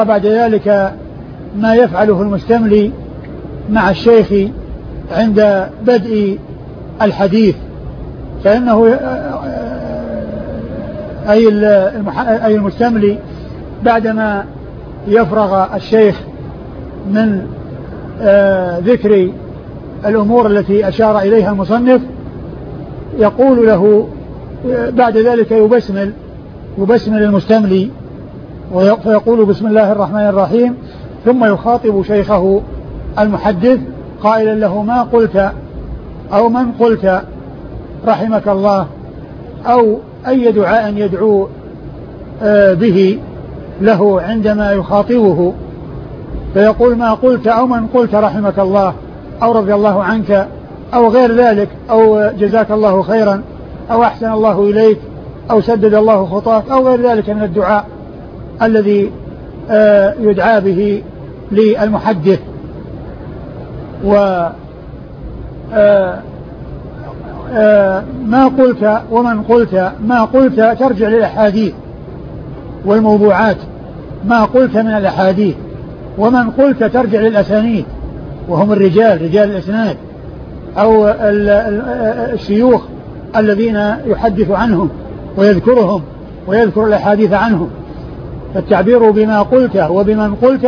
بعد ذلك ما يفعله المستملي مع الشيخ عند بدء الحديث، فإنه أي المستملي بعدما يفرغ الشيخ من ذكر الأمور التي أشار إليها المصنف يقول له بعد ذلك يبسمل المستملي فيقول بسم الله الرحمن الرحيم، ثم يخاطب شيخه المحدث قائلا له ما قلت أو من قلت رحمك الله، أو أي دعاء يدعو به له عندما يخاطبه، فيقول ما قلت أو من قلت رحمك الله أو رضي الله عنك أو غير ذلك، أو جزاك الله خيرا أو أحسن الله إليك أو سدد الله خطاك أو غير ذلك من الدعاء الذي يدعى به للمحدث. ما قلت ومن قلت، ما قلت ترجع للأحاديث والموضوعات، ما قلت من الأحاديث، ومن قلت ترجع للأسانيد وهم رجال الإسناد أو الشيوخ الذين يحدث عنهم ويذكرهم ويذكر الأحاديث عنهم. فالتعبير بما قلت وبمن قلت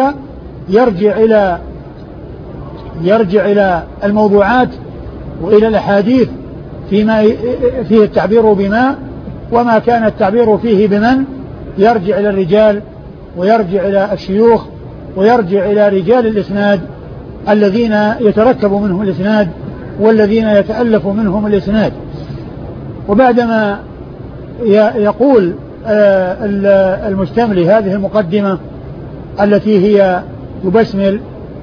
يرجع إلى الموضوعات وإلى الأحاديث فيما فيه التعبير بما، وما كان التعبير فيه بمن يرجع إلى الرجال ويرجع إلى الشيوخ ويرجع إلى رجال الإسناد الذين يتركب منهم الإسناد والذين يتألف منهم الإسناد. وبعدما يقول المستملي هذه المقدمة التي هي يبسمل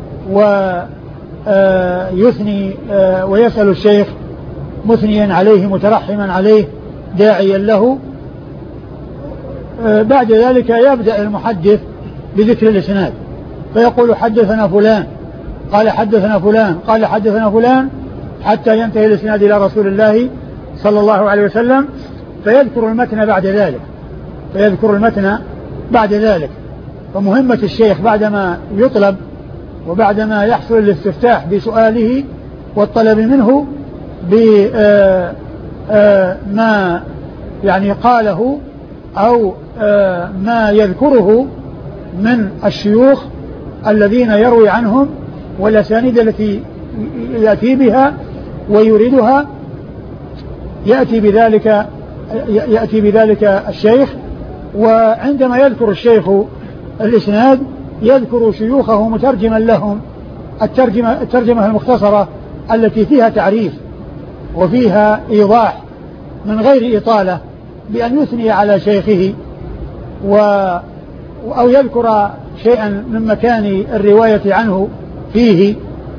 ويثني ويسأل الشيخ مثنيا عليه مترحما عليه داعيا له، بعد ذلك يبدأ المحدث بذكر الإسناد فيقول حدثنا فلان قال حدثنا فلان قال حدثنا فلان حتى ينتهي الإسناد إلى رسول الله صلى الله عليه وسلم، فيذكر المتن بعد ذلك. فمهمة الشيخ بعدما يطلب وبعدما يحصل الاستفتاح بسؤاله والطلب منه بما يعني قاله أو ما يذكره من الشيوخ الذين يروي عنهم والأسانيد التي يأتي بها ويريدها، يأتي بذلك الشيخ. وعندما يذكر الشيخ الإسناد يذكر شيوخه مترجما لهم الترجمة المختصرة التي فيها تعريف وفيها إيضاح من غير إطالة، بأن يثني على شيخه أو يذكر شيئا من مكان الرواية عنه فيه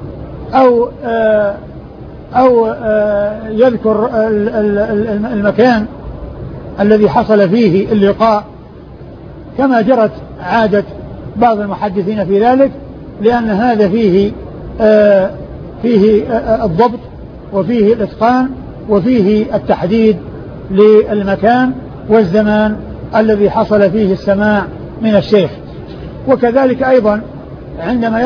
أو يذكر المكان الذي حصل فيه اللقاء، كما جرت عادة بعض المحدثين في ذلك، لأن هذا فيه الضبط وفيه الإتقان وفيه التحديد للمكان والزمان الذي حصل فيه السماع من الشيخ. وكذلك أيضا عندما